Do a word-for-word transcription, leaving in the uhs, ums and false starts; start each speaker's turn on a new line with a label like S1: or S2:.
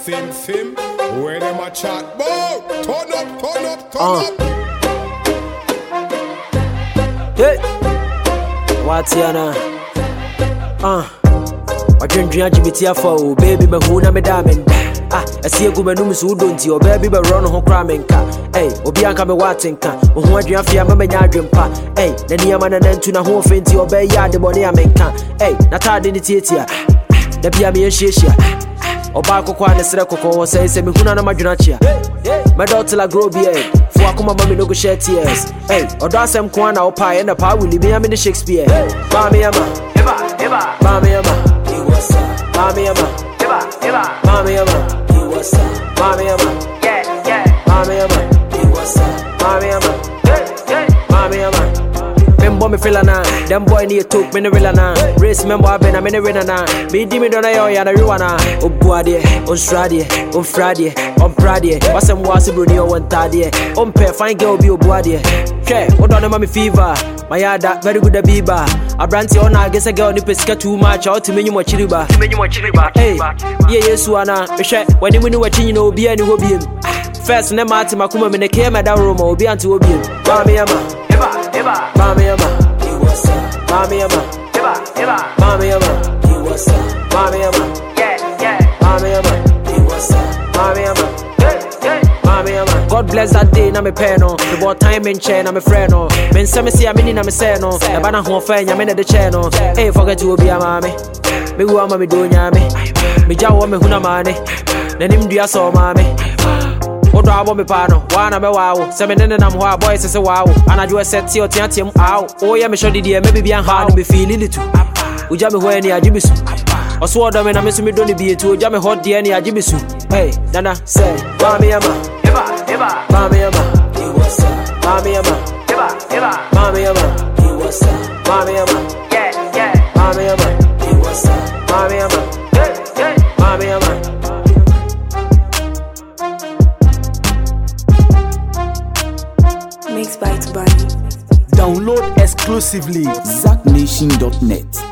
S1: sim sim. Where them a chat about? Turn up, turn up, turn
S2: uh.
S1: up.
S2: Hey, what's your name? Uh, I drink drink Jimmy for baby, but who na me diamond. Ah, I see a good man who don't see your baby, but run home cramming car. Hey, Obianca me watching car. Who want you fear me dream pa. Hey, the near man and then to na home faint your bay yard the money I make can. Hey, not hard in the theatre. The Pia me and Shishia. Obako Kwan is Rekoko say, Semi Huna Majunachia. My daughter la grow beard. For Akuma Mammy no go shed tears. Hey, or Dasam Kwana or Pie and the Pie will be a mini Shakespeare. Bami Yama, Bami Yama, Bami Yama, Bami Yama, Bami Yama, yeah, yeah, Bami Yama, Bami Yama, Bami Yama. Membo me feel na, them boy need talk me no real na. Race member I been a mini winner na. Me di me dona yo ya na riwana. Obuade, on Strade, on Friday, on Friday. What's them was Bruni or one tadie. On pair fine girl be obuade. Okay, what on mommy fever. My yard very good a biba. A brandy on I guess a girl ni pesca too much out to me you much riba. Hey, yeah yes wana. We share when you know what you know be any hobby. First name Martin Makuma me ne care my down room or be anti hobby. Bami Yama. Mami Yama, Mami Yama, Mami Yama, Mami Yama, yeah, yeah, Mami Yama, Mami Yama, Mami Yama. God bless that day, na me pen no. The boy time in chain, na me friend no. Men say me see a mini na me say no. Na bana ho fa nya me na the channel. Hey, forget you be a mami. Me go ama me do nya me. Me jawo me huna mane. Na nim dua so mami. Odo abo me pa no, wana me wow. Se me nene nam ho a boy se se wow. Anadwo set ti o tiatem aw. O ye me shodi de me be bia ha no me feel it too. Uja me ho ani ajibisu. Oso odo me na me so me do ne bi etu uja me hot de ani ajibisu. Hey, nana say, Mami Yama. Eba, eba. Mami Yama. Mami Yama. Eba, eba. Mami Yama. Mami Yama. Yeah, yeah. Mami Yama. Mami Yama. Hey, hey. Mami Yama.
S3: Mixed by Tubani.
S4: Download exclusively zack nation dot net.